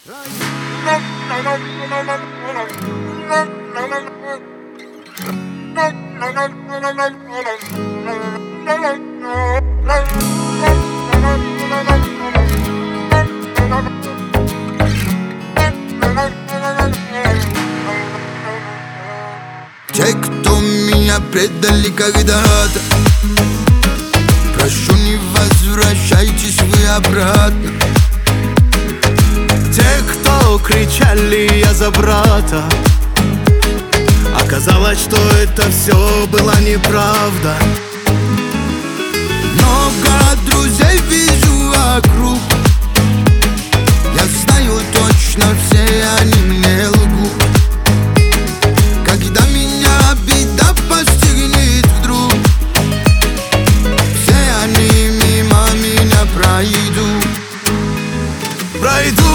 Те, кто меня предали когда-то, прошу, не возвращайтесь вы обратно. Те, кто кричали «я за брата», оказалось, что это все была неправда. Много друзей вижу вокруг, я знаю точно, все они мне лгут. Когда меня беда постигнет вдруг, все они мимо меня пройдут.